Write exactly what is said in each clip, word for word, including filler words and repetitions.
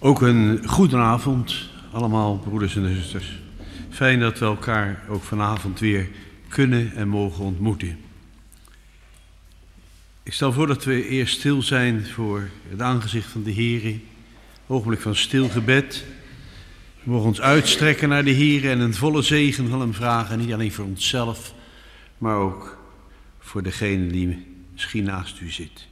Ook een goedenavond, allemaal broeders en zusters. Fijn dat we elkaar ook vanavond weer kunnen en mogen ontmoeten. Ik stel voor dat we eerst stil zijn voor het aangezicht van de Heer. Een ogenblik van stil gebed. We mogen ons uitstrekken naar de Heer en een volle zegen van hem vragen. Niet alleen voor onszelf, maar ook voor degene die misschien naast u zit.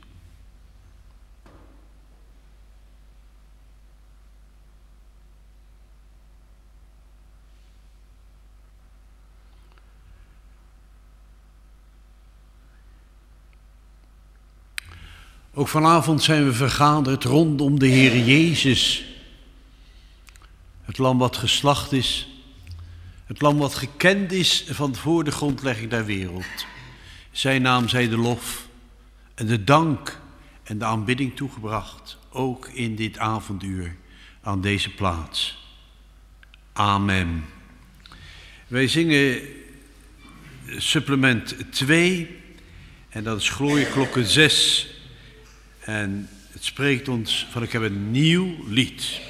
Ook vanavond zijn we vergaderd rondom de Heer Jezus. Het lam wat geslacht is. Het lam wat gekend is van voor de grondlegging der wereld. Zijn naam zij de lof en de dank en de aanbidding toegebracht. Ook in dit avonduur aan deze plaats. Amen. Wij zingen supplement twee. En dat is Glorieklokken zes. En het spreekt ons van ik heb een nieuw lied.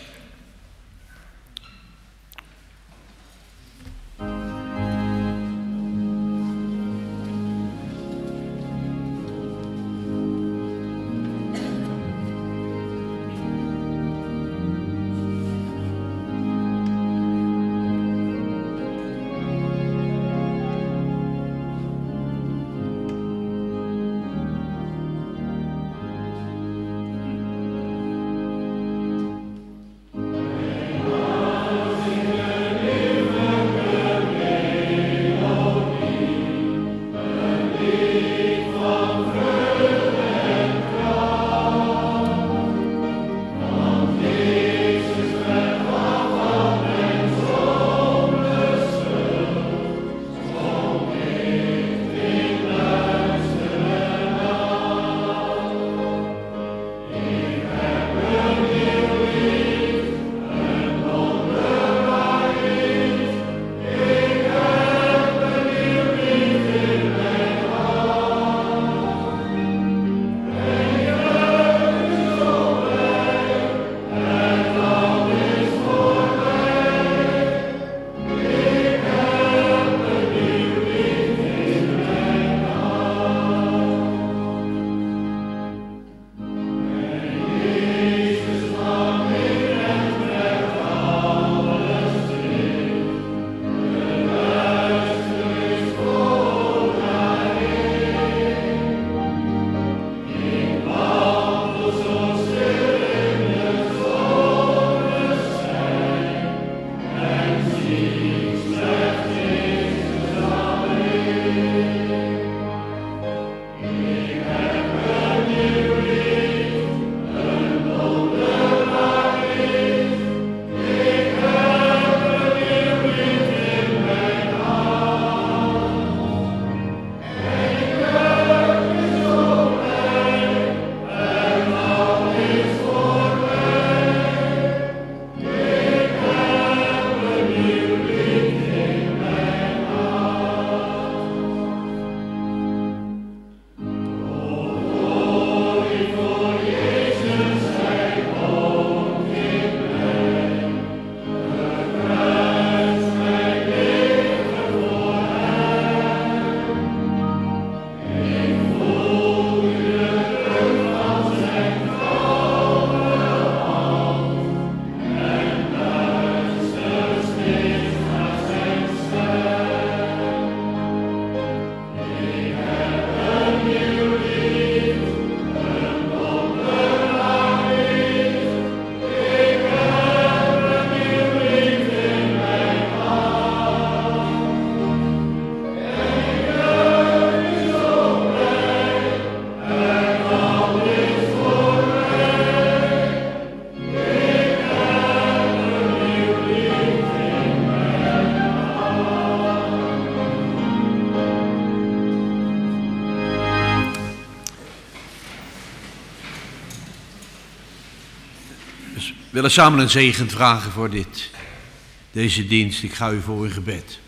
We willen samen een zegen vragen voor dit, deze dienst. Ik ga u voor in gebed.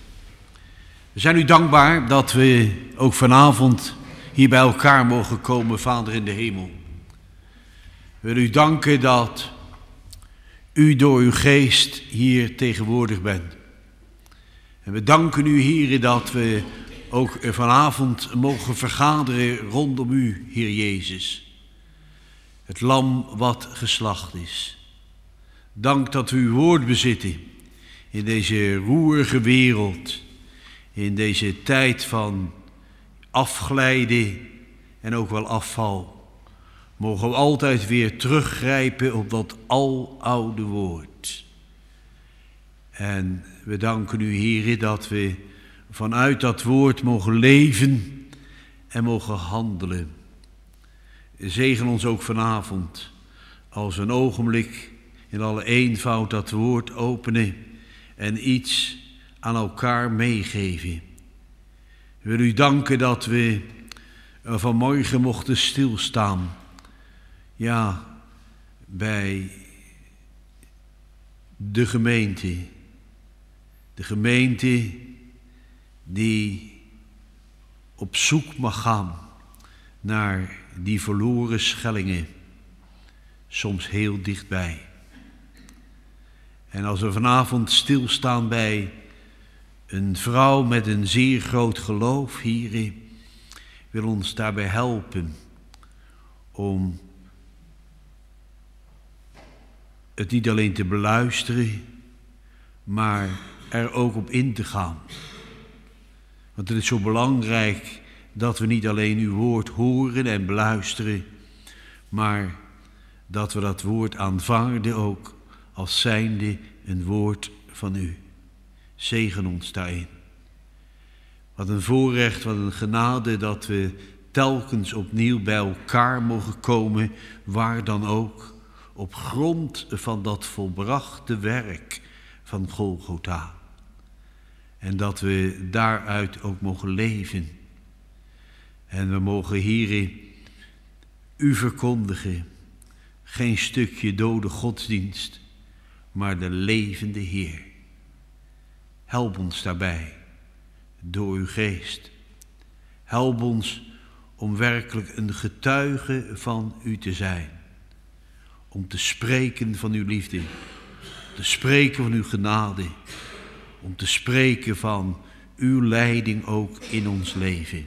We zijn u dankbaar dat we ook vanavond hier bij elkaar mogen komen, Vader in de hemel. We willen u danken dat u door uw geest hier tegenwoordig bent. En we danken u, Heere, dat we ook vanavond mogen vergaderen rondom u, Heer Jezus. Het lam wat geslacht is. Dank dat we uw woord bezitten in deze roerige wereld, in deze tijd van afglijden en ook wel afval. Mogen we altijd weer teruggrijpen op dat aloude woord. En we danken u, Heere, dat we vanuit dat woord mogen leven en mogen handelen. Zegen ons ook vanavond als een ogenblik in alle eenvoud dat woord openen en iets aan elkaar meegeven. We willen u danken dat we vanmorgen mochten stilstaan. Ja, bij de gemeente. De gemeente die op zoek mag gaan naar die verloren schellingen. Soms heel dichtbij. En als we vanavond stilstaan bij een vrouw met een zeer groot geloof, Heere, wil ons daarbij helpen om het niet alleen te beluisteren, maar er ook op in te gaan. Want het is zo belangrijk dat we niet alleen uw woord horen en beluisteren, maar dat we dat woord aanvaarden ook als zijnde een woord van u. Zegen ons daarin. Wat een voorrecht, wat een genade dat we telkens opnieuw bij elkaar mogen komen, waar dan ook, op grond van dat volbrachte werk van Golgotha. En dat we daaruit ook mogen leven. En we mogen hierin u verkondigen. Geen stukje dode godsdienst, maar de levende Heer. Help ons daarbij, door uw geest. Help ons om werkelijk een getuige van u te zijn. Om te spreken van uw liefde. Te spreken van uw genade. Om te spreken van uw leiding ook in ons leven.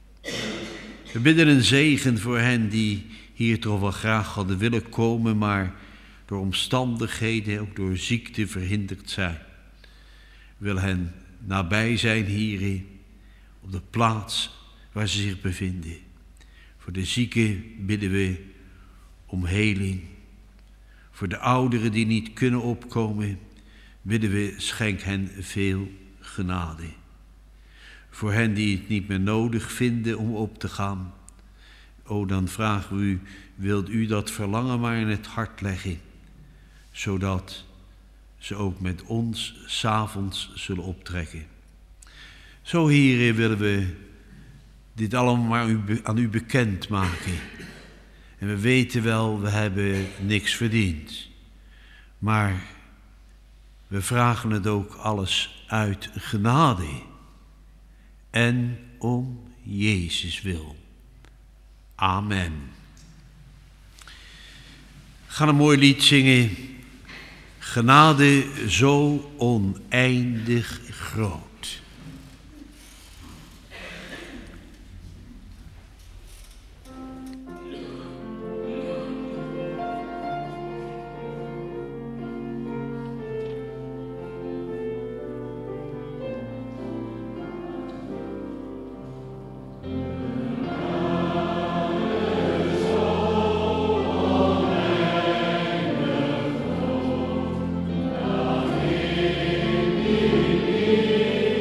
We bidden een zegen voor hen die hier toch wel graag hadden willen komen, maar door omstandigheden, ook door ziekte verhinderd zijn. Wil hen nabij zijn hierin, op de plaats waar ze zich bevinden. Voor de zieken bidden we om heling. Voor de ouderen die niet kunnen opkomen, bidden we, schenk hen veel genade. Voor hen die het niet meer nodig vinden om op te gaan, o, dan vragen we u, wilt u dat verlangen maar in het hart leggen, zodat ze ook met ons 's avonds zullen optrekken. Zo, Heere, willen we dit allemaal maar aan u bekend maken. En we weten wel, we hebben niks verdiend. Maar we vragen het ook alles uit genade. En om Jezus wil. Amen. We gaan een mooi lied zingen. Genade zo oneindig groot. Amen.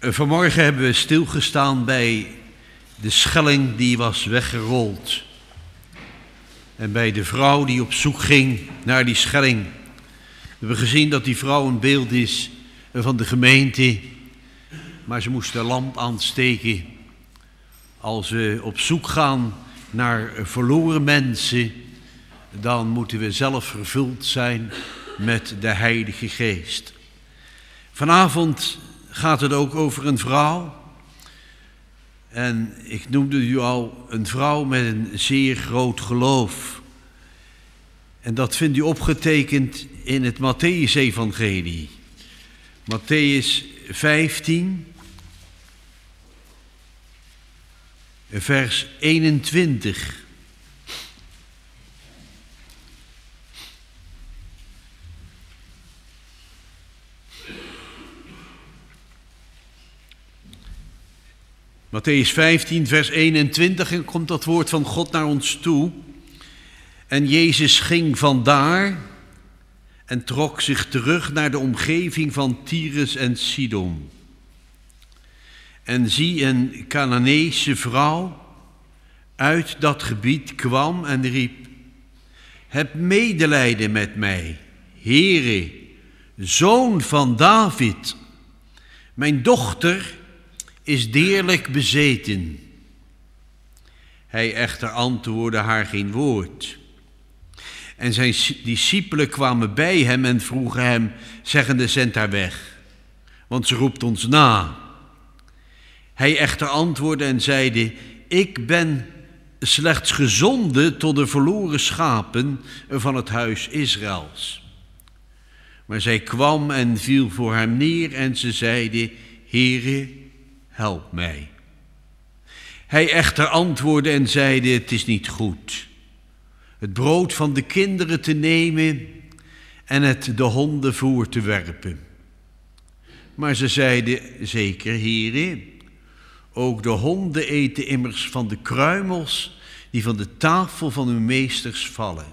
Vanmorgen hebben we stilgestaan bij de schelling die was weggerold. En bij de vrouw die op zoek ging naar die schelling. We hebben gezien dat die vrouw een beeld is van de gemeente. Maar ze moest de lamp aansteken. Als we op zoek gaan naar verloren mensen, dan moeten we zelf vervuld zijn met de Heilige Geest. Vanavond gaat het ook over een vrouw. En ik noemde u al een vrouw met een zeer groot geloof. En dat vindt u opgetekend in het Mattheüs-evangelie. Mattheüs vijftien, vers eenentwintig. Mattheüs vijftien, vers eenentwintig, en komt dat woord van God naar ons toe. En Jezus ging vandaar en trok zich terug naar de omgeving van Tyrus en Sidon. En zie, een Cananeese vrouw uit dat gebied kwam en riep: heb medelijden met mij, Heere, zoon van David. Mijn dochter is deerlijk bezeten. Hij echter antwoordde haar geen woord. En zijn discipelen kwamen bij hem en vroegen hem, zeggende: zend haar weg, want ze roept ons na. Hij echter antwoordde en zeide: ik ben slechts gezonden tot de verloren schapen van het huis Israëls. Maar zij kwam en viel voor hem neer en ze zeide: Heere, help mij. Hij echter antwoordde en zeide: het is niet goed het brood van de kinderen te nemen en het de honden voor te werpen. Maar ze zeiden: zeker, Heere, ook de honden eten immers van de kruimels die van de tafel van uw meesters vallen.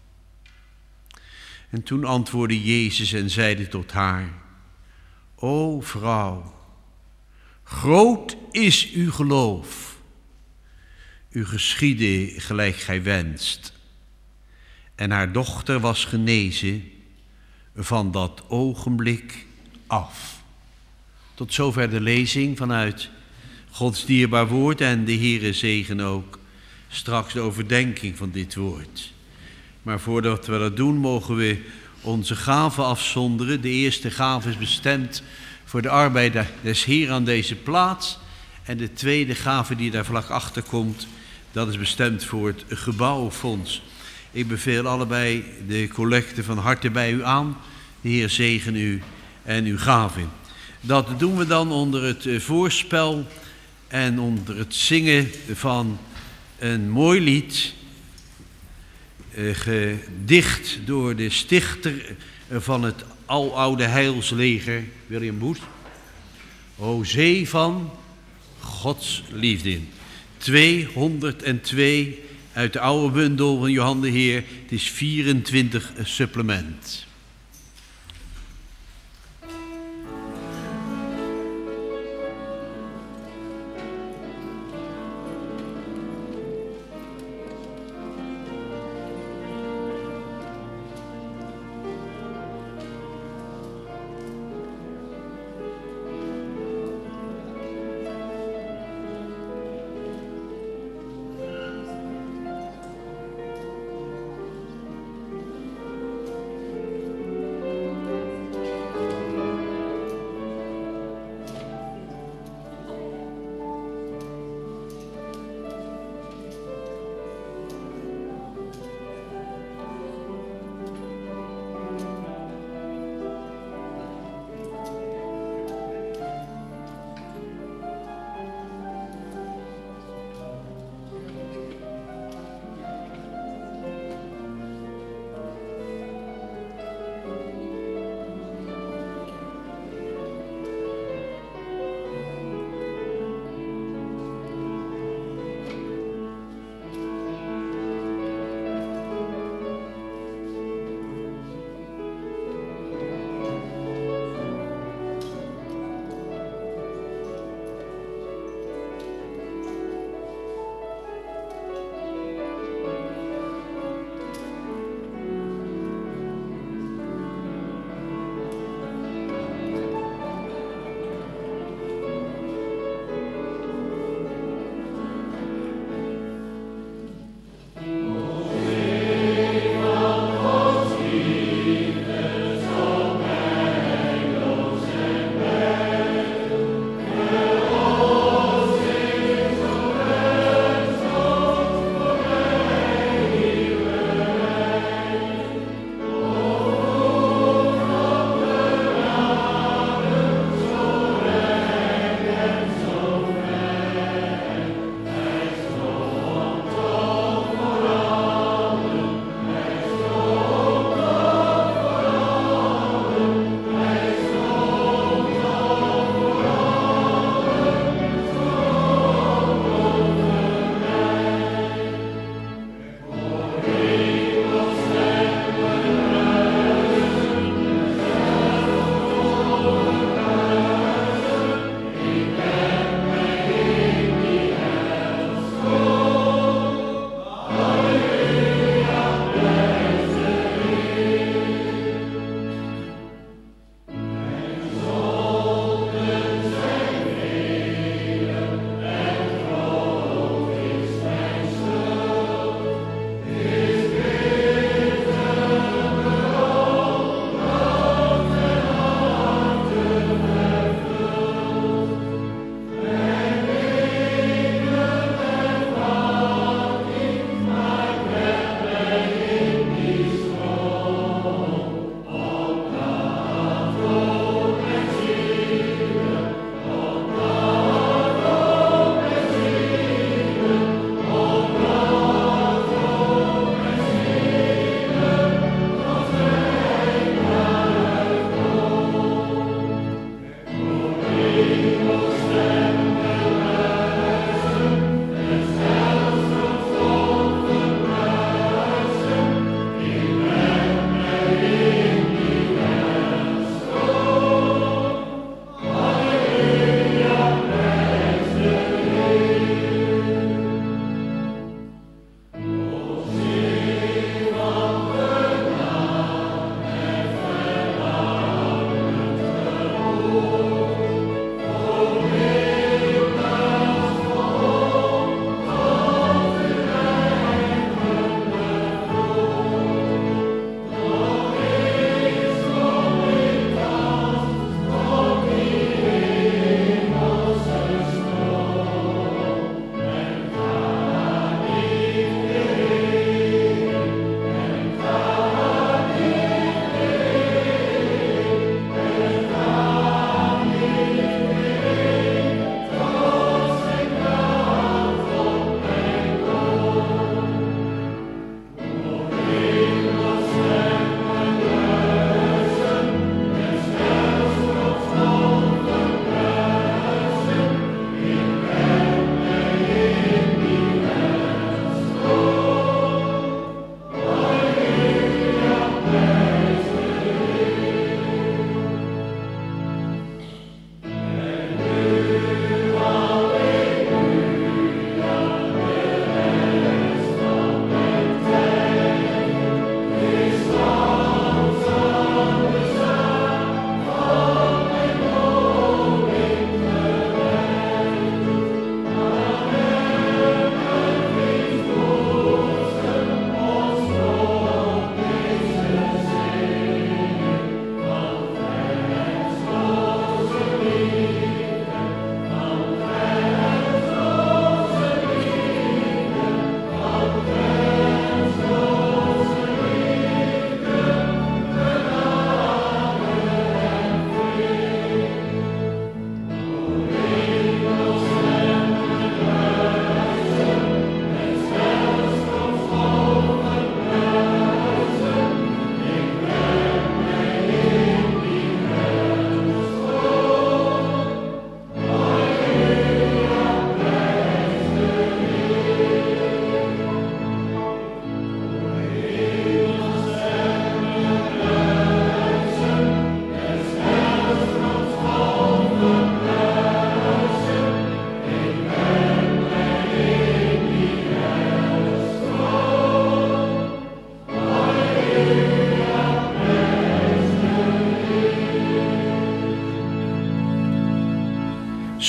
En toen antwoordde Jezus en zeide tot haar: o vrouw, groot is uw geloof. U geschiedde gelijk gij wenst. En haar dochter was genezen van dat ogenblik af. Tot zover de lezing vanuit Gods dierbaar woord, en de Heere zegen ook straks de overdenking van dit woord. Maar voordat we dat doen, mogen we onze gaven afzonderen. De eerste gave is bestemd voor de arbeid des Heeren aan deze plaats. En de tweede gave die daar vlak achter komt, dat is bestemd voor het gebouwfonds. Ik beveel allebei de collecte van harte bij u aan. De Heer zegen u en uw gaven. Dat doen we dan onder het voorspel en onder het zingen van een mooi lied, eh, gedicht door de stichter van het aloude heilsleger, William Booth. O zee van Gods liefde. tweehonderdtwee uit de oude bundel van Johan de Heer. Het is vierentwintig supplement.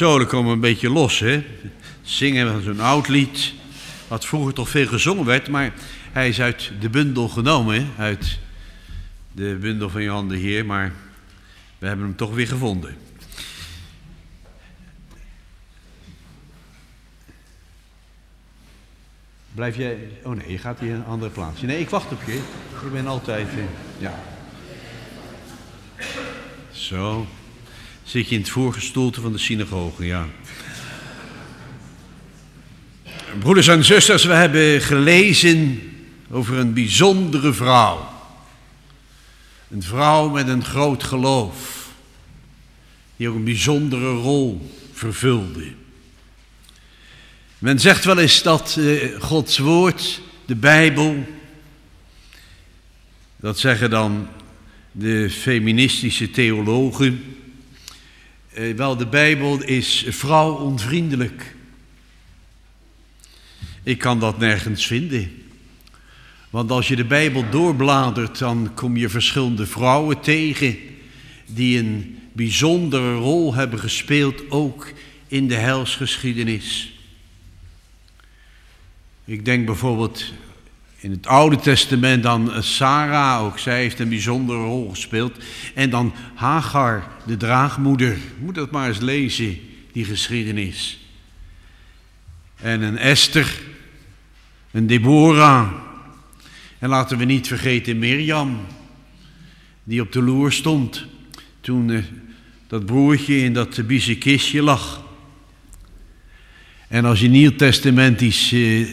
Zo, dan komen we een beetje los, hè. Zingen van zo'n oud lied, wat vroeger toch veel gezongen werd, maar hij is uit de bundel genomen, hè? Uit de bundel van Johan de Heer, maar we hebben hem toch weer gevonden. Blijf jij... Oh nee, je gaat hier een andere plaats. Nee, ik wacht op je. Ik ben altijd... Uh, ja. Zo. Zit je in het voorgestoelte van de synagoge, ja. Broeders en zusters, we hebben gelezen over een bijzondere vrouw. Een vrouw met een groot geloof. Die ook een bijzondere rol vervulde. Men zegt wel eens dat uh, Gods woord, de Bijbel, dat zeggen dan de feministische theologen, uh, wel de Bijbel is vrouwonvriendelijk. Ik kan dat nergens vinden. Want als je de Bijbel doorbladert, dan kom je verschillende vrouwen tegen die een bijzondere rol hebben gespeeld, ook in de heilsgeschiedenis. Ik denk bijvoorbeeld in het Oude Testament aan Sarah, ook zij heeft een bijzondere rol gespeeld. En dan Hagar, de draagmoeder. Moet dat maar eens lezen, die geschiedenis. En een Esther, een Deborah. En laten we niet vergeten Mirjam, die op de loer stond toen uh, dat broertje in dat biezenkistje lag. En als je nieuwtestamentisch uh,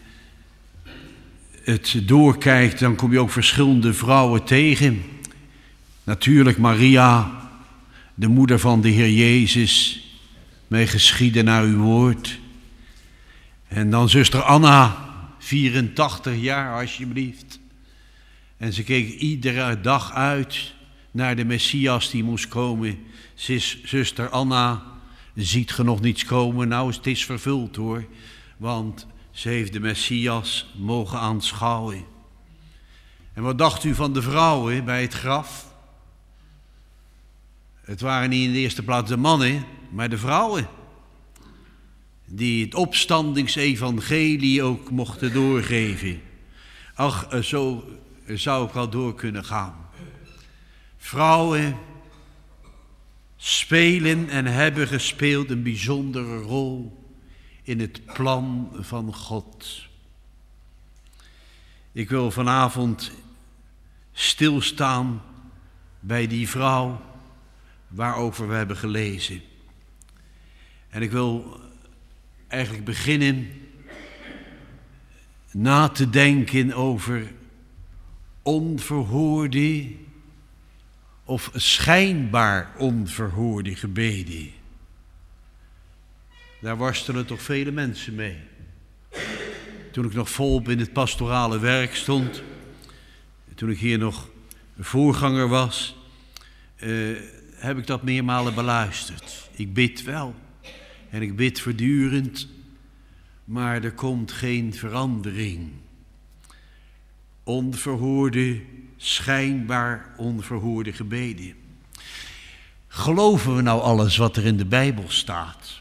het doorkijkt, dan kom je ook verschillende vrouwen tegen. Natuurlijk Maria, de moeder van de Heer Jezus, mij geschieden naar uw woord. En dan zuster Anna, vierentachtig jaar alsjeblieft. En ze keek iedere dag uit naar de Messias die moest komen. Zus, zuster Anna, ziet ge nog niets komen? Nou, het is vervuld hoor, want ze heeft de Messias mogen aanschouwen. En wat dacht u van de vrouwen bij het graf? Het waren niet in de eerste plaats de mannen, maar de vrouwen. Die het opstandingsevangelie ook mochten doorgeven. Ach, zo zou ik al door kunnen gaan. Vrouwen spelen en hebben gespeeld een bijzondere rol in het plan van God. Ik wil vanavond stilstaan bij die vrouw waarover we hebben gelezen. En ik wil eigenlijk beginnen na te denken over onverhoorde of schijnbaar onverhoorde gebeden. Daar worstelen toch vele mensen mee. Toen ik nog volop in het pastorale werk stond, toen ik hier nog voorganger was, uh, heb ik dat meermalen beluisterd. Ik bid wel en ik bid voortdurend, maar er komt geen verandering. Onverhoorde, schijnbaar onverhoorde gebeden. Geloven we nou alles wat er in de Bijbel staat?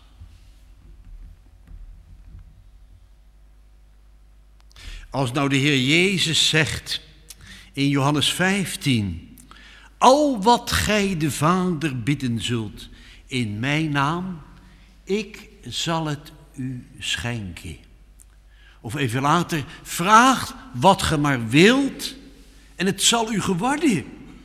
Als nou de Heer Jezus zegt in Johannes vijftien, al wat gij de Vader bidden zult in mijn naam, ik zal het u schenken. Of even later, vraagt wat ge maar wilt en het zal u geworden.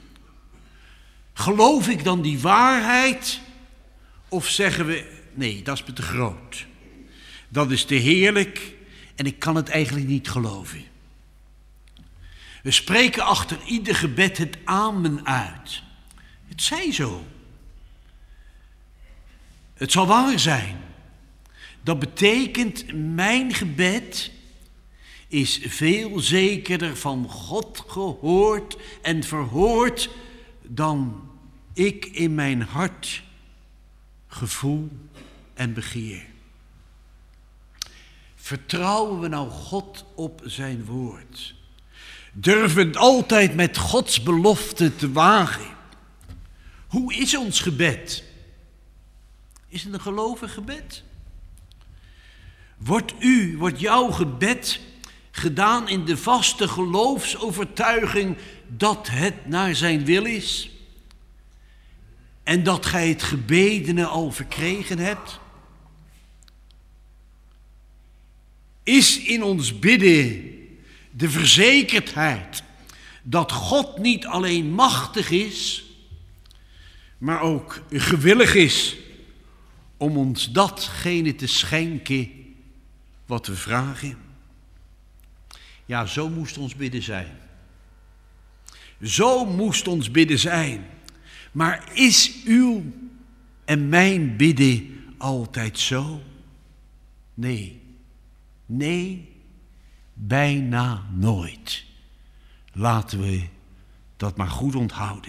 Geloof ik dan die waarheid? Of zeggen we, nee, dat is me te groot. Dat is te heerlijk en ik kan het eigenlijk niet geloven. We spreken achter ieder gebed het amen uit. Het zij zo. Het zal waar zijn. Dat betekent, mijn gebed is veel zekerder van God gehoord en verhoord dan ik in mijn hart gevoel en begeer. Vertrouwen we nou God op zijn woord? Durven we het altijd met Gods belofte te wagen? Hoe is ons gebed? Is het een gelovig gebed? Wordt u, wordt jouw gebed gedaan in de vaste geloofsovertuiging dat het naar zijn wil is? En dat gij het gebedene al verkregen hebt? Is in ons bidden de verzekerdheid dat God niet alleen machtig is, maar ook gewillig is om ons datgene te schenken wat we vragen? Ja, zo moest ons bidden zijn. Zo moest ons bidden zijn. Maar is uw en mijn bidden altijd zo? Nee, nee, bijna nooit. Laten we dat maar goed onthouden.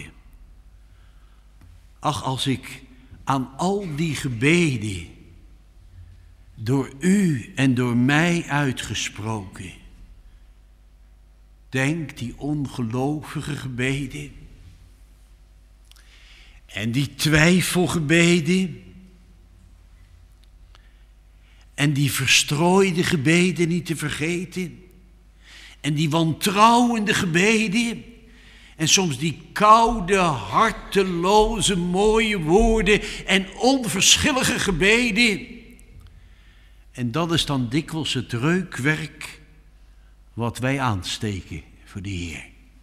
Ach, als ik aan al die gebeden, door u en door mij uitgesproken, denk, die ongelovige gebeden en die twijfelgebeden en die verstrooide gebeden niet te vergeten en die wantrouwende gebeden en soms die koude, harteloze, mooie woorden en onverschillige gebeden. En dat is dan dikwijls het reukwerk wat wij aansteken voor de Heer.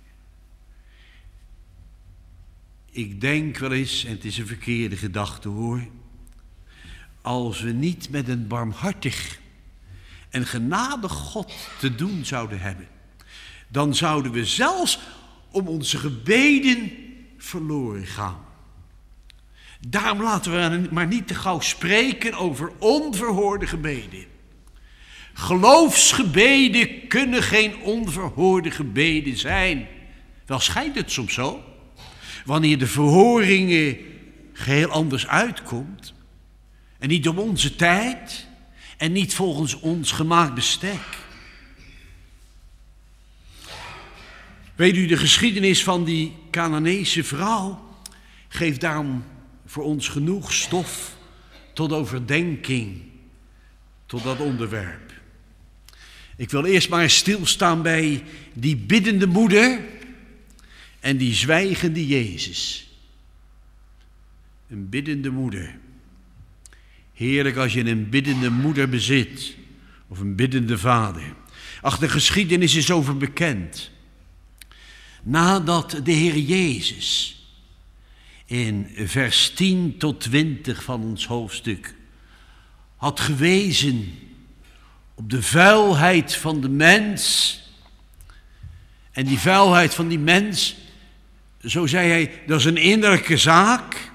Ik denk wel eens, en het is een verkeerde gedachte hoor, als we niet met een barmhartig en genadig God te doen zouden hebben, dan zouden we zelfs om onze gebeden verloren gaan. Daarom laten we maar niet te gauw spreken over onverhoorde gebeden. Geloofsgebeden kunnen geen onverhoorde gebeden zijn. Wel schijnt het soms zo. Wanneer de verhoringen geheel anders uitkomt. En niet om onze tijd. En niet volgens ons gemaakt bestek. Weet u, de geschiedenis van die Canaanese vrouw geeft daarom voor ons genoeg stof tot overdenking, tot dat onderwerp. Ik wil eerst maar stilstaan bij die biddende moeder en die zwijgende Jezus. Een biddende moeder. Heerlijk als je een biddende moeder bezit, of een biddende vader. Ach, de geschiedenis is over bekend. Nadat de Heer Jezus in vers tien tot twintig van ons hoofdstuk had gewezen op de vuilheid van de mens. En die vuilheid van die mens, zo zei hij, dat is een innerlijke zaak.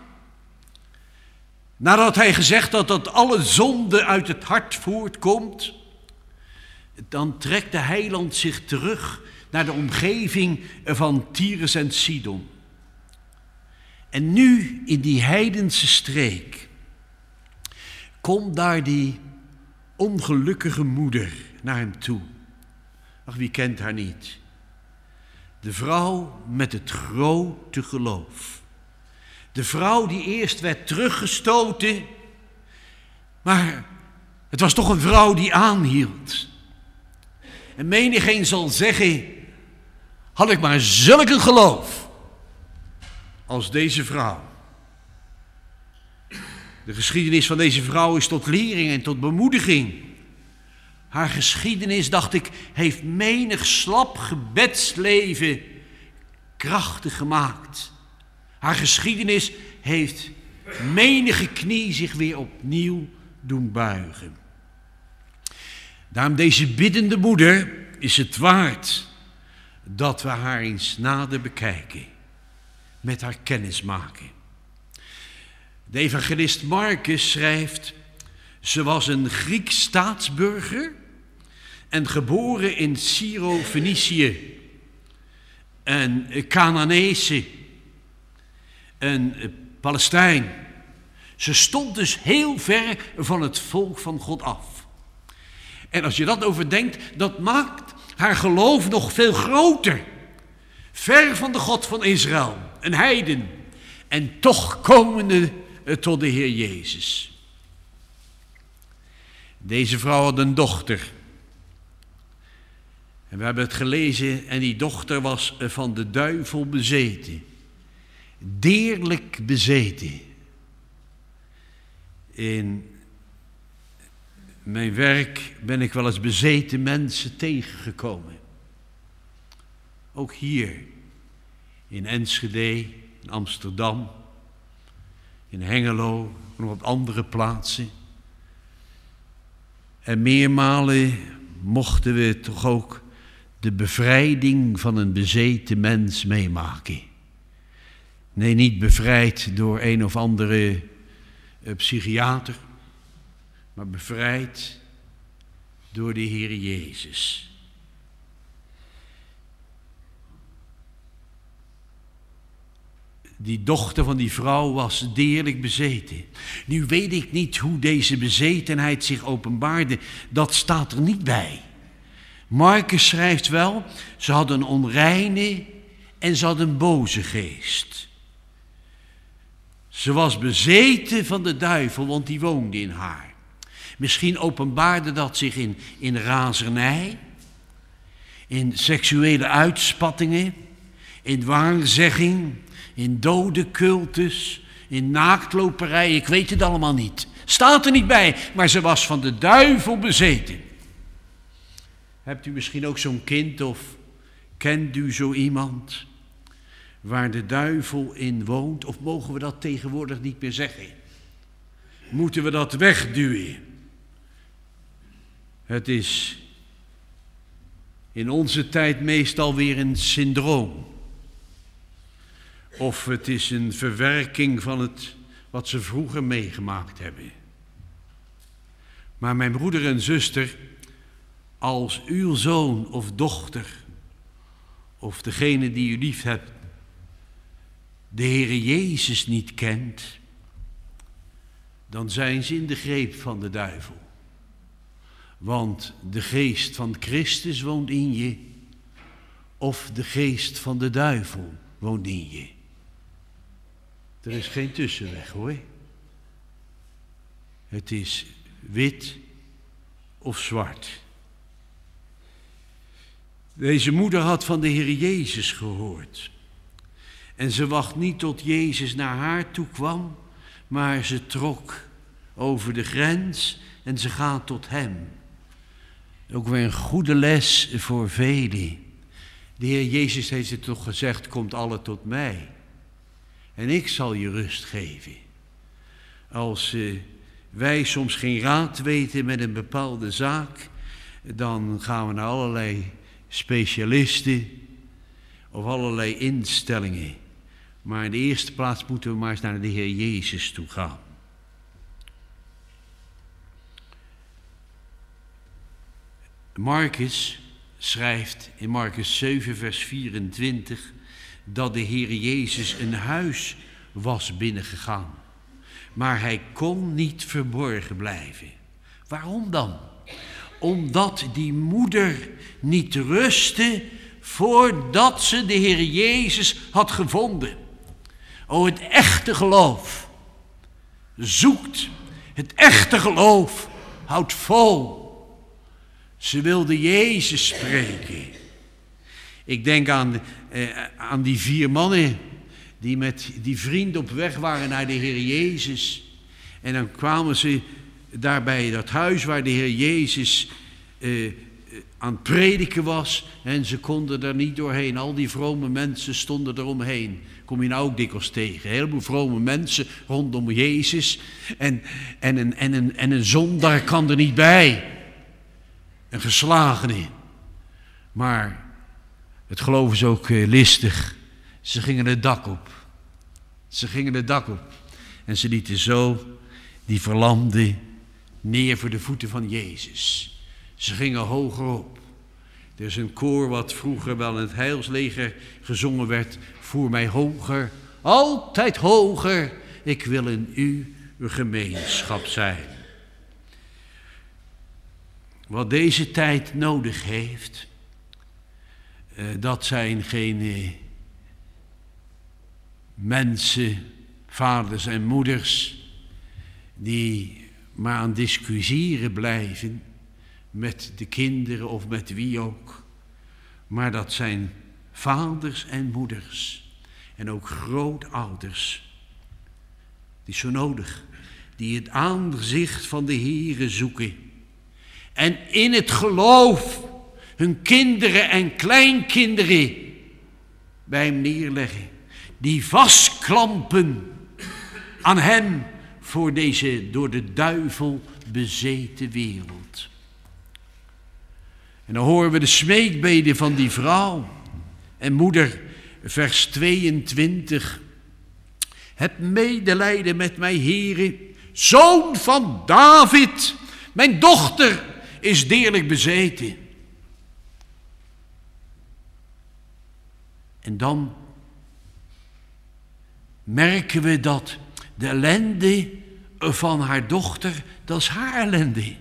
Nadat hij gezegd had dat alle zonde uit het hart voortkomt, dan trekt de heiland zich terug naar de omgeving van Tyrus en Sidon. En nu in die heidense streek komt daar die ongelukkige moeder naar hem toe. Ach, wie kent haar niet? De vrouw met het grote geloof. De vrouw die eerst werd teruggestoten, maar het was toch een vrouw die aanhield. En menigeen zal zeggen, had ik maar zulk een geloof als deze vrouw. De geschiedenis van deze vrouw is tot lering en tot bemoediging. Haar geschiedenis, dacht ik, heeft menig slap gebedsleven krachtig gemaakt. Haar geschiedenis heeft menige knie zich weer opnieuw doen buigen. Daarom deze biddende moeder is het waard dat we haar eens nader bekijken, met haar kennis maken. De evangelist Marcus schrijft, ze was een Grieks staatsburger en geboren in Syro-Fenicië, een Canaanese, een Palestijn. Ze stond dus heel ver van het volk van God af. En als je dat overdenkt, dat maakt haar geloof nog veel groter. Ver van de God van Israël, een heiden. En toch komende tot de Heer Jezus. Deze vrouw had een dochter. En we hebben het gelezen en die dochter was van de duivel bezeten. Deerlijk bezeten. In mijn werk ben ik wel eens bezeten mensen tegengekomen. Ook hier in Enschede, in Amsterdam, in Hengelo, nog op andere plaatsen. En meermalen mochten we toch ook de bevrijding van een bezeten mens meemaken. Nee, niet bevrijd door een of andere uh, psychiater, maar bevrijd door de Heer Jezus. Die dochter van die vrouw was deerlijk bezeten. Nu weet ik niet hoe deze bezetenheid zich openbaarde. Dat staat er niet bij. Marcus schrijft wel, ze had een onreine en ze had een boze geest. Ze was bezeten van de duivel, want die woonde in haar. Misschien openbaarde dat zich in, in razernij, in seksuele uitspattingen, in waarzegging, in dodencultus, in naaktloperij, ik weet het allemaal niet. Staat er niet bij, maar ze was van de duivel bezeten. Hebt u misschien ook zo'n kind of kent u zo iemand waar de duivel in woont? Of mogen we dat tegenwoordig niet meer zeggen? Moeten we dat wegduwen? Het is in onze tijd meestal weer een syndroom. Of het is een verwerking van het wat ze vroeger meegemaakt hebben. Maar mijn broeder en zuster, als uw zoon of dochter, of degene die u lief hebt, de Heere Jezus niet kent, dan zijn ze in de greep van de duivel. Want de geest van Christus woont in je, of de geest van de duivel woont in je. Er is geen tussenweg, hoor. Het is wit of zwart. Deze moeder had van de Heer Jezus gehoord. En ze wacht niet tot Jezus naar haar toe kwam, maar ze trok over de grens en ze gaat tot hem. Ook weer een goede les voor velen. De Heer Jezus heeft het toch gezegd, komt alle tot mij. En ik zal je rust geven. Als uh, wij soms geen raad weten met een bepaalde zaak, dan gaan we naar allerlei specialisten of allerlei instellingen. Maar in de eerste plaats moeten we maar eens naar de Heer Jezus toe gaan. Marcus schrijft in Marcus zeven vers vierentwintig dat de Heer Jezus een huis was binnengegaan. Maar hij kon niet verborgen blijven. Waarom dan? Omdat die moeder niet rustte voordat ze de Heer Jezus had gevonden. O, het echte geloof zoekt, het echte geloof houdt vol. Ze wilde Jezus spreken. Ik denk aan, eh, aan die vier mannen die met die vriend op weg waren naar de Heer Jezus. En dan kwamen ze daar bij dat huis waar de Heer Jezus eh, aan het prediken was. En ze konden er niet doorheen. Al die vrome mensen stonden eromheen. Kom je nou ook dikwijls tegen. Een heleboel vrome mensen rondom Jezus. En, en, een, en, een, en een zondaar kan er niet bij. Een geslagene. Maar het geloof is ook uh, listig. Ze gingen het dak op. Ze gingen het dak op. En ze lieten zo die verlamde neer voor de voeten van Jezus. Ze gingen hoger op. Er is een koor wat vroeger wel in het heilsleger gezongen werd. Voer mij hoger, altijd hoger. Ik wil in u uw gemeenschap zijn. Wat deze tijd nodig heeft, uh, dat zijn geen uh, mensen, vaders en moeders, die maar aan discussiëren blijven met de kinderen of met wie ook. Maar dat zijn vaders en moeders en ook grootouders. Het is zo nodig, die het aangezicht van de Heere zoeken en in het geloof hun kinderen en kleinkinderen bij hem neerleggen. Die vastklampen aan hem voor deze door de duivel bezeten wereld. En dan horen we de smeekbeden van die vrouw en moeder, vers tweeëntwintig. Heb medelijden met mij, Heere, zoon van David. Mijn dochter is deerlijk bezeten. En dan merken we dat de ellende van haar dochter, dat is haar ellende.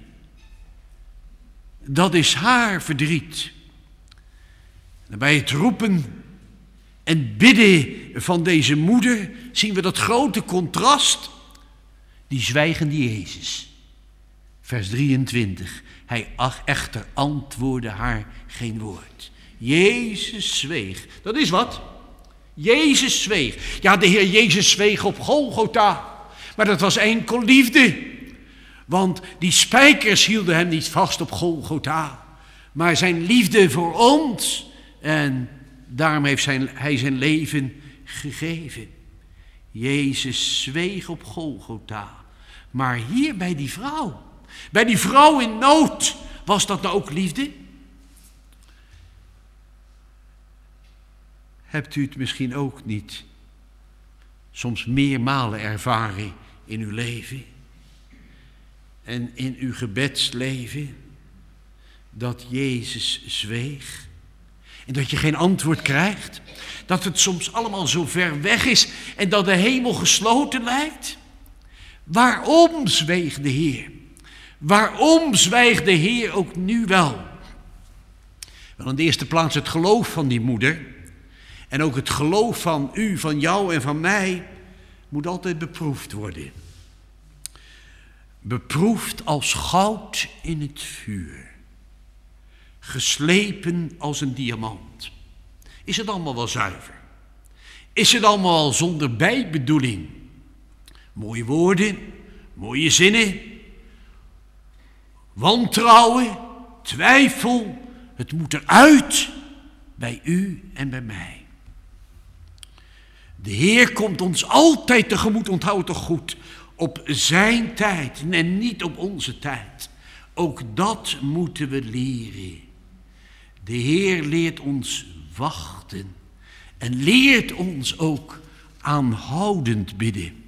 Dat is haar verdriet. En bij het roepen en bidden van deze moeder zien we dat grote contrast. Die zwijgende Jezus. Vers drieëntwintig. Hij ach, echter antwoordde haar geen woord. Jezus zweeg. Dat is wat? Jezus zweeg. Ja, de Heer Jezus zweeg op Golgotha. Maar dat was enkel liefde. Want die spijkers hielden hem niet vast op Golgotha. Maar zijn liefde voor ons. En daarom heeft zijn, hij zijn leven gegeven. Jezus zweeg op Golgotha. Maar hier bij die vrouw. Bij die vrouw in nood. Was dat nou ook liefde? Hebt u het misschien ook niet soms meermalen ervaren in uw leven en in uw gebedsleven, dat Jezus zweeg en dat je geen antwoord krijgt, dat het soms allemaal zo ver weg is en dat de hemel gesloten lijkt? Waarom zweeg de Heer? Waarom zwijgt de Heer ook nu wel? Wel, in de eerste plaats het geloof van die moeder. En ook het geloof van u, van jou en van mij moet altijd beproefd worden. Beproefd als goud in het vuur. Geslepen als een diamant. Is het allemaal wel zuiver? Is het allemaal zonder bijbedoeling? Mooie woorden, mooie zinnen. Wantrouwen, twijfel. Het moet eruit bij u en bij mij. De Heer komt ons altijd tegemoet, onthoud het toch goed, op zijn tijd en niet op onze tijd. Ook dat moeten we leren. De Heer leert ons wachten en leert ons ook aanhoudend bidden.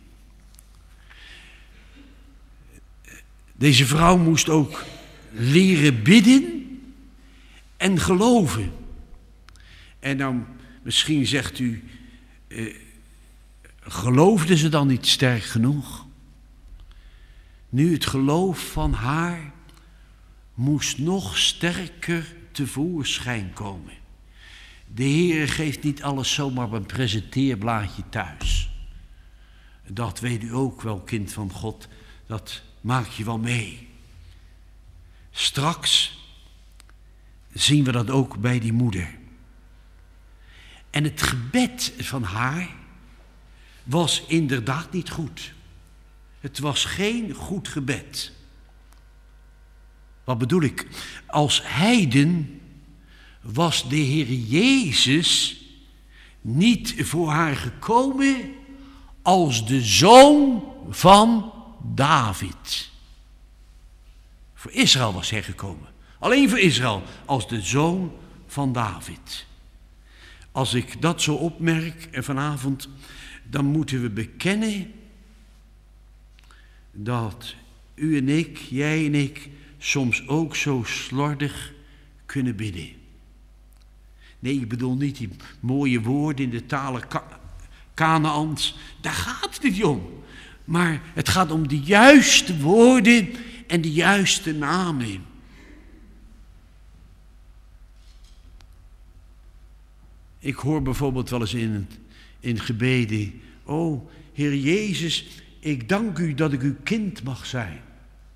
Deze vrouw moest ook leren bidden en geloven. En nou, misschien zegt u, Uh, geloofde ze dan niet sterk genoeg? Nu, het geloof van haar moest nog sterker tevoorschijn komen. De Heer geeft niet alles zomaar op een presenteerblaadje thuis. Dat weet u ook wel, kind van God. Dat maak je wel mee. Straks zien we dat ook bij die moeder. En het gebed van haar was inderdaad niet goed. Het was geen goed gebed. Wat bedoel ik? Als heiden was de Heer Jezus niet voor haar gekomen als de zoon van David. Voor Israël was hij gekomen. Alleen voor Israël als de zoon van David. Als ik dat zo opmerk en vanavond, dan moeten we bekennen dat u en ik, jij en ik, soms ook zo slordig kunnen bidden. Nee, ik bedoel niet die mooie woorden in de talen Ka- Kanaans. Daar gaat het niet om. Maar het gaat om de juiste woorden en de juiste namen. Ik hoor bijvoorbeeld wel eens in, in gebeden: oh, Heer Jezus, ik dank u dat ik uw kind mag zijn.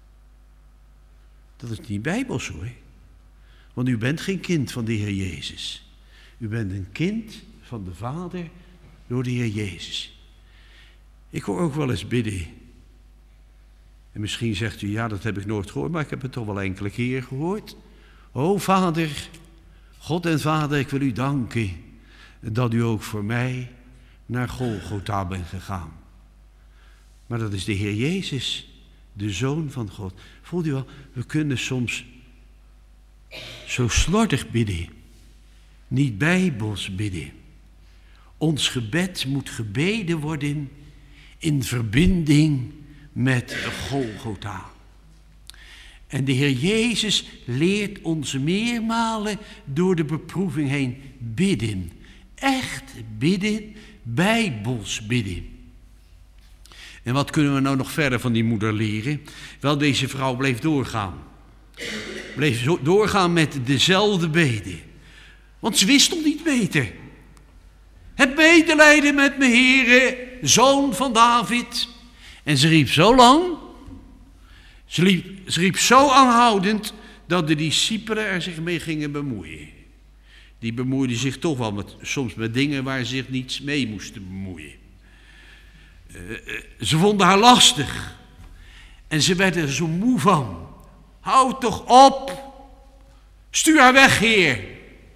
Dat is niet bijbels hoor. Want u bent geen kind van de Heer Jezus. U bent een kind van de Vader door de Heer Jezus. Ik hoor ook wel eens bidden. En misschien zegt u, ja, dat heb ik nooit gehoord, maar ik heb het toch wel enkele keer gehoord. O Vader, God en Vader, ik wil u danken dat u ook voor mij naar Golgotha bent gegaan. Maar dat is de Heer Jezus, de Zoon van God. Voelt u wel, we kunnen soms zo slordig bidden, niet bijbels bidden. Ons gebed moet gebeden worden in verbinding met Golgotha. En de Heer Jezus leert ons meermalen door de beproeving heen bidden. Echt bidden, bijbels bidden. En wat kunnen we nou nog verder van die moeder leren? Wel, deze vrouw bleef doorgaan. Bleef doorgaan met dezelfde bede. Want ze wist nog niet beter. Heb medelijden met me, Heere, Zoon van David. En ze riep zo lang, ze riep, ze riep zo aanhoudend, dat de discipelen er zich mee gingen bemoeien. Die bemoeiden zich toch wel met, soms met dingen waar ze zich niet mee moesten bemoeien. Uh, ze vonden haar lastig. En ze werden er zo moe van. Houd toch op. Stuur haar weg, Heer.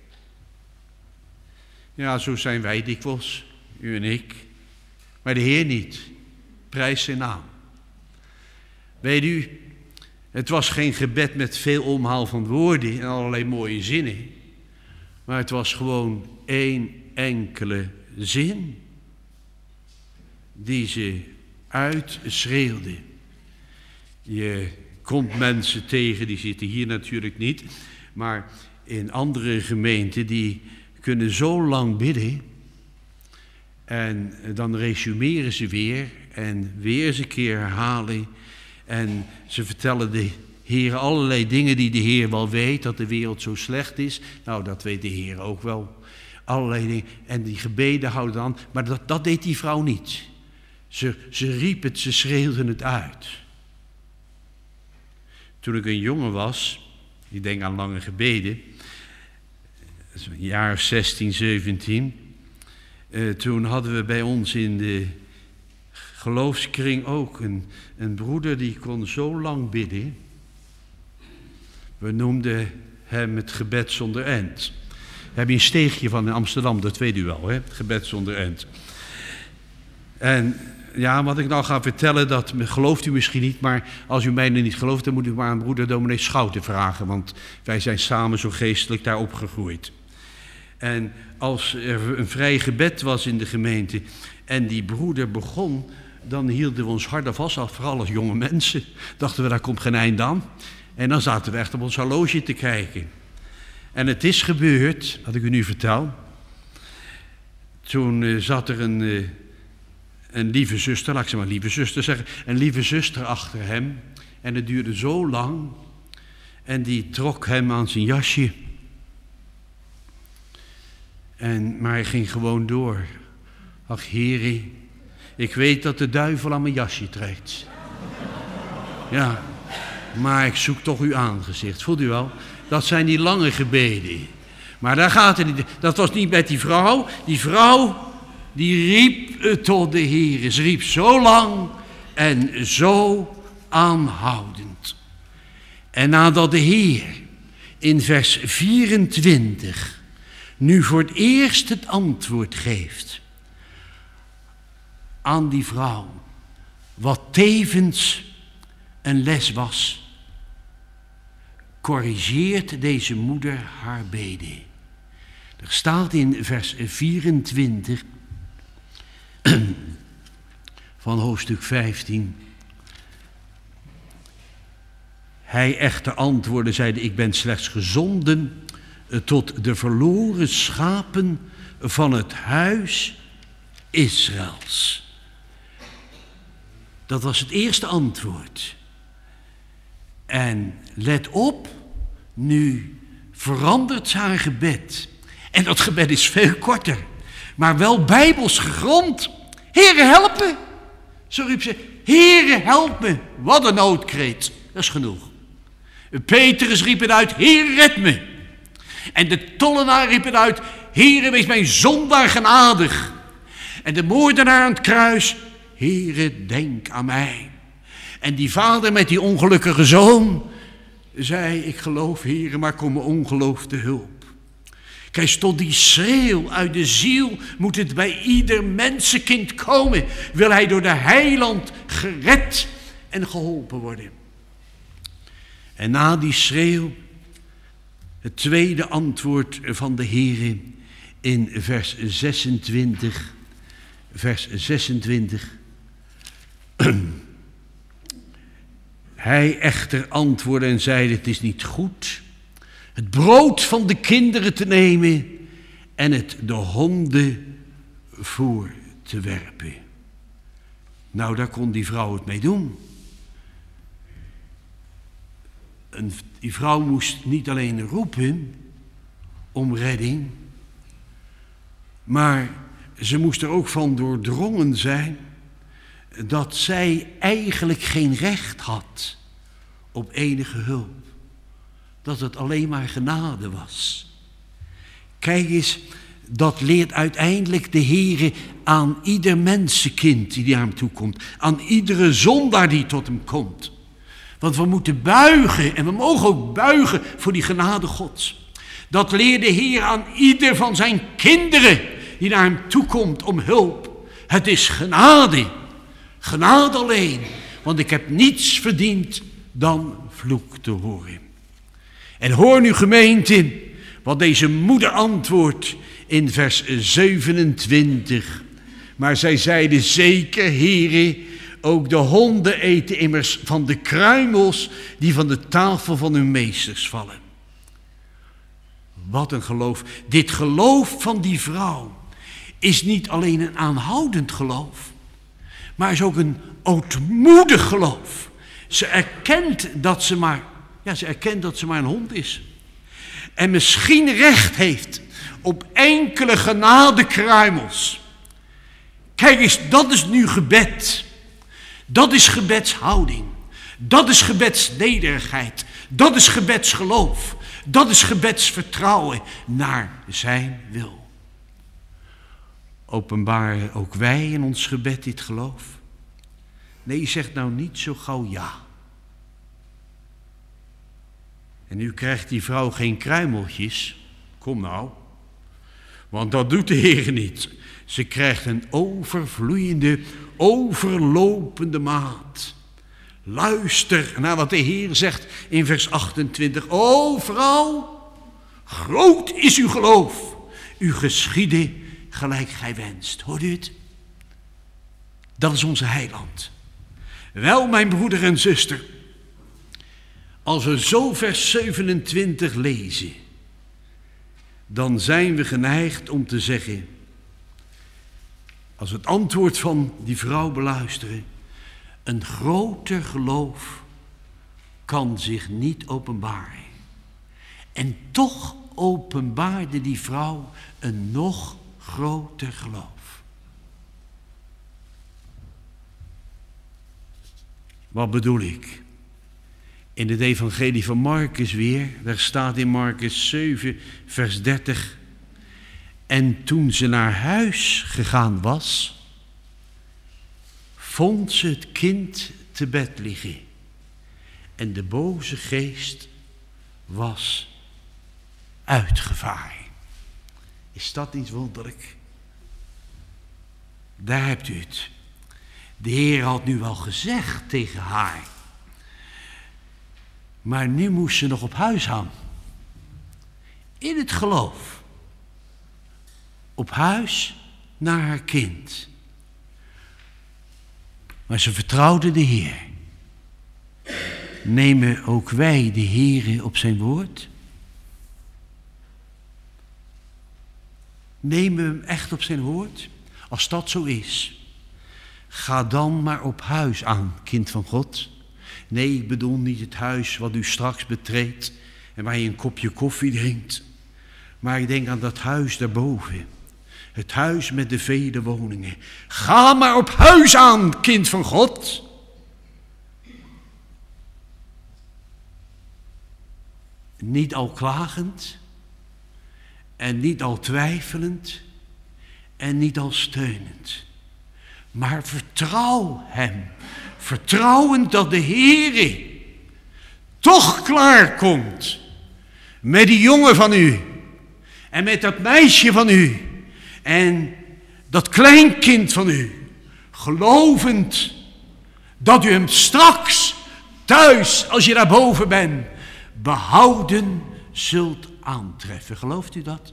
Ja, zo zijn wij dikwijls, u en ik. Maar de Heer niet. Prijs zijn naam. Weet u, het was geen gebed met veel omhaal van woorden en allerlei mooie zinnen. Maar het was gewoon één enkele zin die ze uitschreeuwde. Je komt mensen tegen, die zitten hier natuurlijk niet, maar in andere gemeenten die kunnen zo lang bidden en dan resumeren ze weer en weer eens een keer herhalen en ze vertellen de Heer allerlei dingen die de Heer wel weet, dat de wereld zo slecht is. Nou, dat weet de Heer ook wel. Allerlei dingen. En die gebeden houden aan. Maar dat, dat deed die vrouw niet. Ze, ze riep het, ze schreeuwde het uit. Toen ik een jongen was, ik denk aan lange gebeden, een jaar zestien, zeventien. Uh, toen hadden we bij ons in de geloofskring ook een, een broeder die kon zo lang bidden. We noemden hem het gebed zonder eind. We hebben een steegje van in Amsterdam, dat weet u wel, hè? Het gebed zonder eind. En ja, wat ik nou ga vertellen, dat gelooft u misschien niet, maar als u mij nu niet gelooft, dan moet u maar aan broeder dominee Schouten vragen, want wij zijn samen zo geestelijk daar opgegroeid. En als er een vrij gebed was in de gemeente en die broeder begon, dan hielden we ons hart vast af, vooral als jonge mensen. Dachten we, daar komt geen eind aan. En dan zaten we echt op ons horloge te kijken. En het is gebeurd, wat ik u nu vertel. Toen uh, zat er een, uh, een lieve zuster, laat ik ze maar lieve zuster zeggen, een lieve zuster achter hem. En het duurde zo lang. En die trok hem aan zijn jasje. En, maar hij ging gewoon door. Ach, Heere, ik weet dat de duivel aan mijn jasje trekt. Ja, maar ik zoek toch uw aangezicht. Voelt u wel? Dat zijn die lange gebeden. Maar daar gaat het niet. Dat was niet met die vrouw. Die vrouw, die riep tot de Heere. Ze riep zo lang en zo aanhoudend. En nadat de Heer in vers vierentwintig nu voor het eerst het antwoord geeft aan die vrouw, wat tevens een les was, corrigeert deze moeder haar bede. Er staat in vers vierentwintig van hoofdstuk vijftien. Hij echter antwoordde, zeide, ik ben slechts gezonden tot de verloren schapen van het huis Israëls. Dat was het eerste antwoord. En let op, nu verandert ze haar gebed. En dat gebed is veel korter, maar wel bijbels gegrond. Heere, help me! Zo riep ze, Heere, help me! Wat een noodkreet, dat is genoeg. Petrus riep het uit, Heer, red me. En de tollenaar riep het uit, Heere, wees mijn zondaar genadig. En de moordenaar aan het kruis, Heere, denk aan mij. En die vader met die ongelukkige zoon zei, ik geloof, Heere, maar kom mijn ongeloof te hulp. Kijk, tot die schreeuw uit de ziel moet het bij ieder mensenkind komen. Wil hij door de heiland gered en geholpen worden. En na die schreeuw, het tweede antwoord van de Heere in vers zesentwintig. Vers zesentwintig. Hij echter antwoordde en zei, het is niet goed het brood van de kinderen te nemen en het de honden voor te werpen. Nou, daar kon die vrouw het mee doen. En die vrouw moest niet alleen roepen om redding, maar ze moest er ook van doordrongen zijn dat zij eigenlijk geen recht had op enige hulp. Dat het alleen maar genade was. Kijk eens, dat leert uiteindelijk de Heere aan ieder mensenkind die naar hem toe komt. Aan iedere zondaar die tot hem komt. Want we moeten buigen en we mogen ook buigen voor die genade Gods. Dat leert de Heer aan ieder van zijn kinderen die naar hem toe komt om hulp. Het is genade. Genade alleen. Want ik heb niets verdiend dan vloek te horen. En hoor nu gemeente wat deze moeder antwoordt in vers zevenentwintig. Maar zij zeiden zeker, Heere, ook de honden eten immers van de kruimels die van de tafel van hun meesters vallen. Wat een geloof. Dit geloof van die vrouw is niet alleen een aanhoudend geloof, maar is ook een ootmoedig geloof. Ze erkent dat ze maar, ja, ze erkent dat ze maar een hond is. En misschien recht heeft op enkele genadekruimels. Kijk eens, dat is nu gebed. Dat is gebedshouding. Dat is gebedsnederigheid. Dat is gebedsgeloof. Dat is gebedsvertrouwen naar zijn wil. Openbaren ook wij in ons gebed dit geloof? Nee, zeg nou niet zo gauw ja. En nu krijgt die vrouw geen kruimeltjes. Kom nou. Want dat doet de Heer niet. Ze krijgt een overvloeiende, overlopende maat. Luister naar wat de Heer zegt in vers achtentwintig. O vrouw, groot is uw geloof. Uw geschiede gelijk gij wenst. Hoort u het? Dat is onze heiland. Wel, mijn broeder en zuster, als we zo vers zevenentwintig lezen, dan zijn we geneigd om te zeggen, als we het antwoord van die vrouw beluisteren, een groter geloof kan zich niet openbaren. En toch openbaarde die vrouw een nog groter geloof. Wat bedoel ik? In het evangelie van Marcus weer, daar staat in Marcus zeven, vers dertig. En toen ze naar huis gegaan was, vond ze het kind te bed liggen. En de boze geest was uitgevaren. Is dat niet wonderlijk? Daar hebt u het. De Heer had nu wel gezegd tegen haar. Maar nu moest ze nog op huis gaan. In het geloof. Op huis naar haar kind. Maar ze vertrouwde de Heer. Nemen ook wij de Heer op zijn woord? Nemen we hem echt op zijn woord? Als dat zo is, ga dan maar op huis aan, kind van God. Nee, ik bedoel niet het huis wat u straks betreedt en waar je een kopje koffie drinkt. Maar ik denk aan dat huis daarboven. Het huis met de vele woningen. Ga maar op huis aan, kind van God. niet al klagend en niet al twijfelend en niet al steunend. Maar vertrouw hem. Vertrouwend dat de Heere toch klaarkomt met die jongen van u en met dat meisje van u en dat kleinkind van u. Gelovend dat u hem straks thuis, als je daar boven bent, behouden zult aantreffen. Gelooft u dat?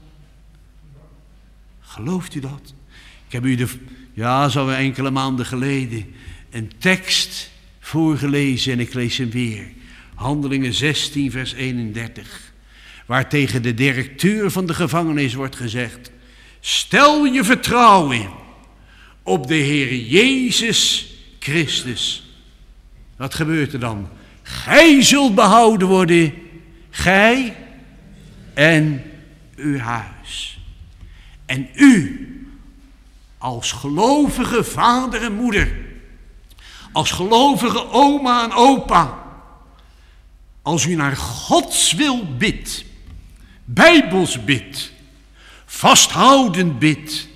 Gelooft u dat? Ik heb u de, ja, zo enkele maanden geleden een tekst voorgelezen en ik lees hem weer. Handelingen zestien vers eenendertig. Waar tegen de directeur van de gevangenis wordt gezegd: stel je vertrouwen op de Heer Jezus Christus. Wat gebeurt er dan? Gij zult behouden worden, gij en uw huis. En u, als gelovige vader en moeder, als gelovige oma en opa, als u naar Gods wil bidt, bijbels bidt, vasthoudend bidt,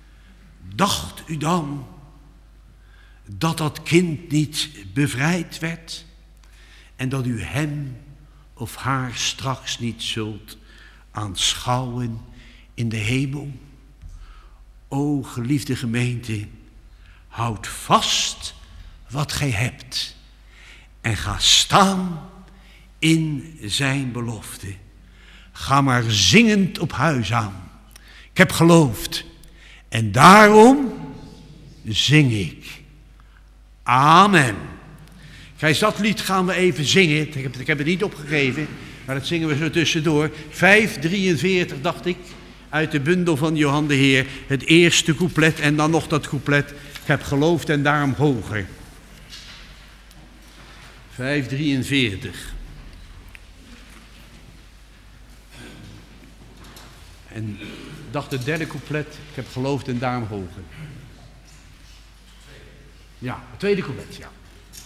dacht u dan dat dat kind niet bevrijd werd en dat u hem of haar straks niet zult aanschouwen in de hemel? O geliefde gemeente, houd vast wat gij hebt en ga staan in zijn belofte. Ga maar zingend op huis aan. Ik heb geloofd en daarom zing ik. Amen. Kijk, dat lied gaan we even zingen. Ik heb, ik heb het niet opgegeven, maar dat zingen we zo tussendoor. vijf drieënveertig dacht ik, uit de bundel van Johan de Heer. Het eerste couplet en dan nog dat couplet. Ik heb geloofd en daarom hoger. vijf drieënveertig. En dacht het derde couplet. Ik heb geloofd en daarom hoger. Ja, het tweede couplet, ja.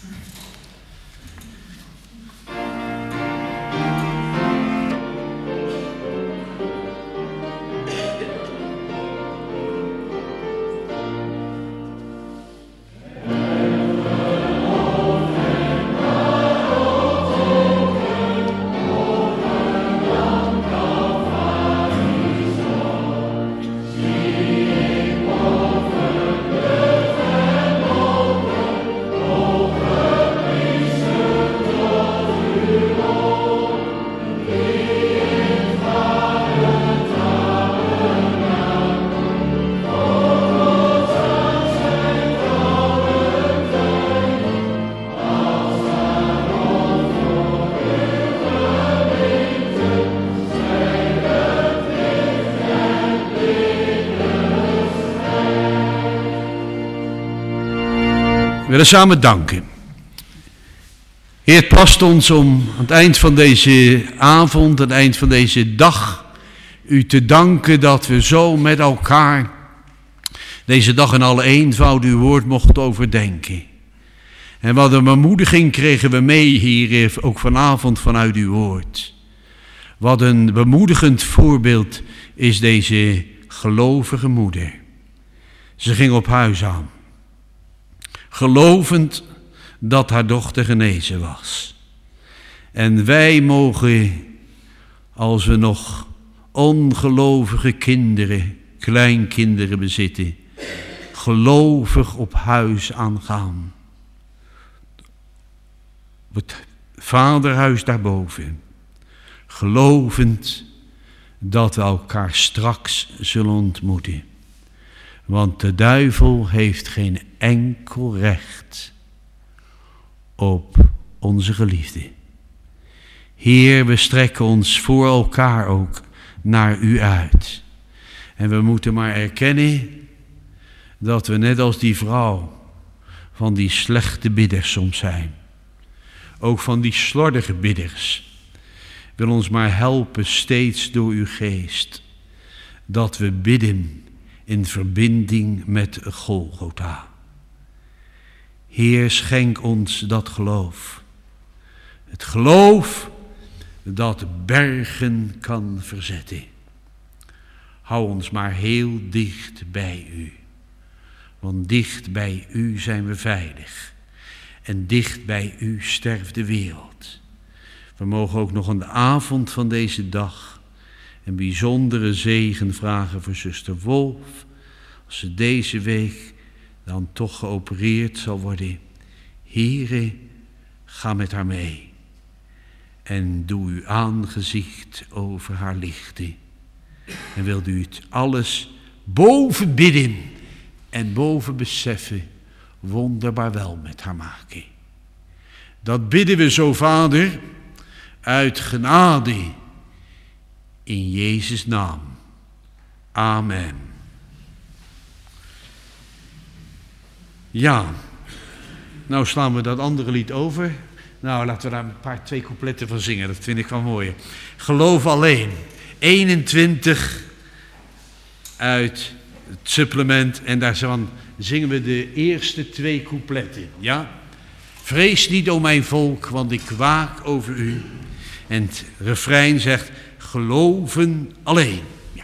We willen samen danken. Heer, het past ons om aan het eind van deze avond, aan het eind van deze dag, u te danken dat we zo met elkaar deze dag in alle eenvoud uw woord mochten overdenken. En wat een bemoediging kregen we mee, Heer, ook vanavond vanuit uw woord. Wat een bemoedigend voorbeeld is deze gelovige moeder. Ze ging op huis aan, gelovend dat haar dochter genezen was. En wij mogen, als we nog ongelovige kinderen, kleinkinderen bezitten, gelovig op huis aangaan. Op het vaderhuis daarboven, gelovend dat we elkaar straks zullen ontmoeten. Want de duivel heeft geen enkel recht op onze geliefde. Heer, we strekken ons voor elkaar ook naar u uit. En we moeten maar erkennen dat we net als die vrouw van die slechte bidders soms zijn. Ook van die slordige bidders. Wil ons maar helpen steeds door uw geest. Dat we bidden in verbinding met Golgotha. Heer, schenk ons dat geloof. Het geloof dat bergen kan verzetten. Hou ons maar heel dicht bij u. Want dicht bij u zijn we veilig. En dicht bij u sterft de wereld. We mogen ook nog aan de avond van deze dag een bijzondere zegen vragen voor zuster Wolf. Als ze deze week dan toch geopereerd zal worden. Heere, ga met haar mee. En doe uw aangezicht over haar lichten. En wilt u het alles boven bidden en boven beseffen wonderbaar wel met haar maken. Dat bidden we zo, Vader, uit genade, in Jezus' naam. Amen. Ja, nou slaan we dat andere lied over. Nou, laten we daar een paar, twee coupletten van zingen, dat vind ik wel mooi. Geloof alleen, eenentwintig uit het supplement en daar zingen we de eerste twee coupletten, ja? Vrees niet, o mijn volk, want ik waak over u. En het refrein zegt, geloven alleen. Ja.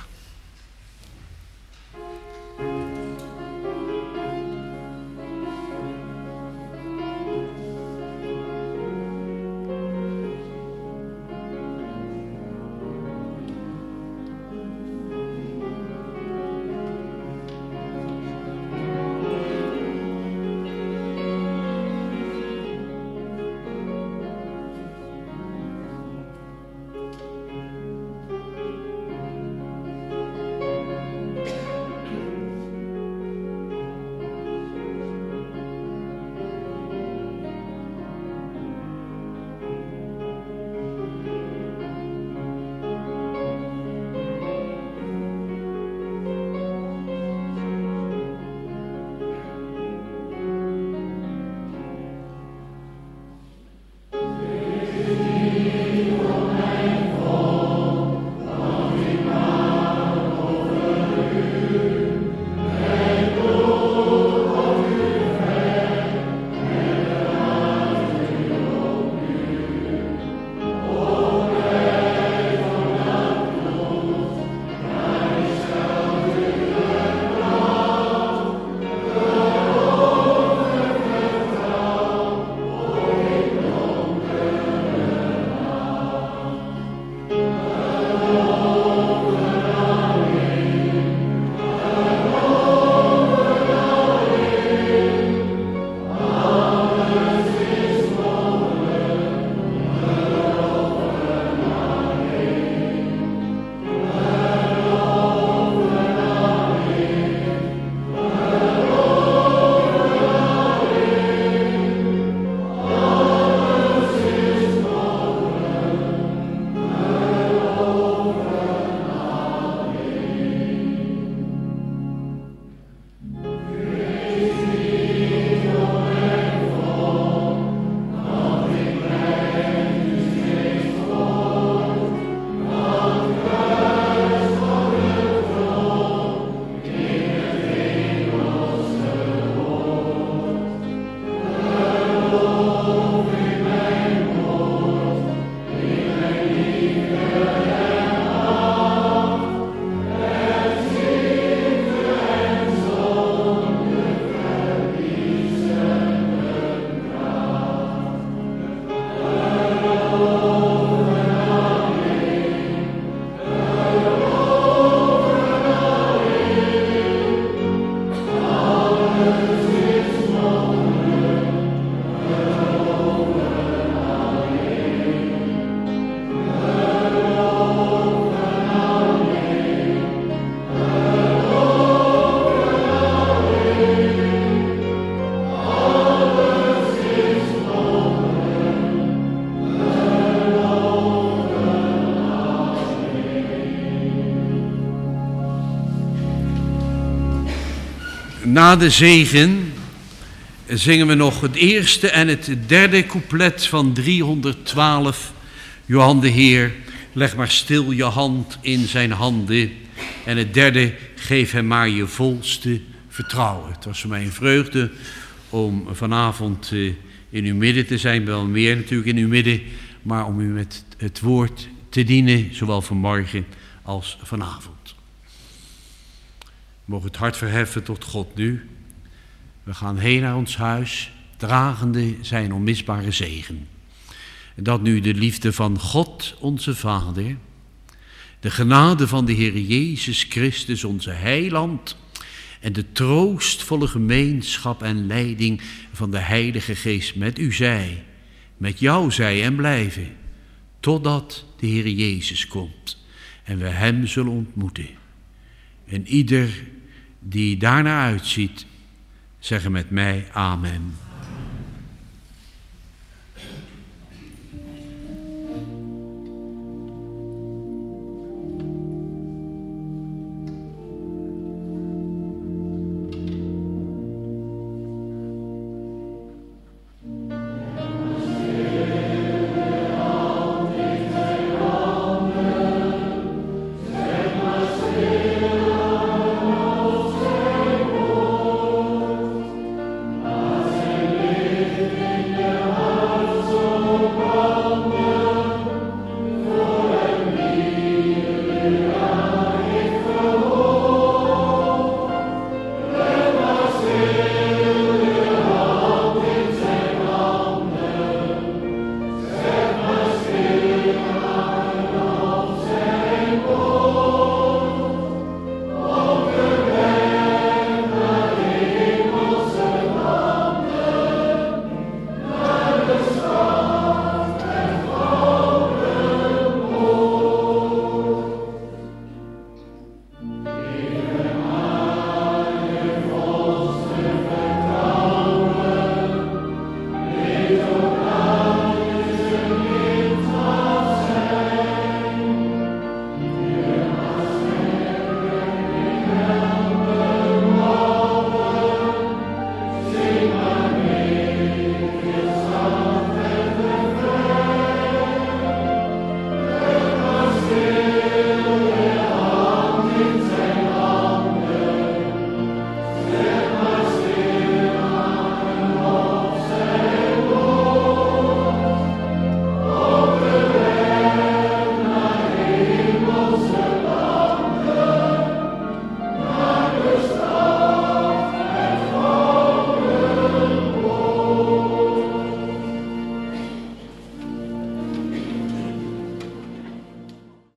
Na de zegen zingen we nog het eerste en het derde couplet van driehonderdtwaalf. Johan de Heer, leg maar stil je hand in zijn handen. En het derde, geef hem maar je volste vertrouwen. Het was voor mij een vreugde om vanavond in uw midden te zijn. Wel meer natuurlijk in uw midden, maar om u met het woord te dienen, zowel vanmorgen als vanavond. We mogen het hart verheffen tot God nu. We gaan heen naar ons huis, dragende zijn onmisbare zegen. En dat nu de liefde van God, onze Vader, de genade van de Heer Jezus Christus, onze Heiland, en de troostvolle gemeenschap en leiding van de Heilige Geest met u zij, met jou zij en blijven, totdat de Heer Jezus komt en we Hem zullen ontmoeten. En ieder die daarnaar uitziet, zeggen met mij amen.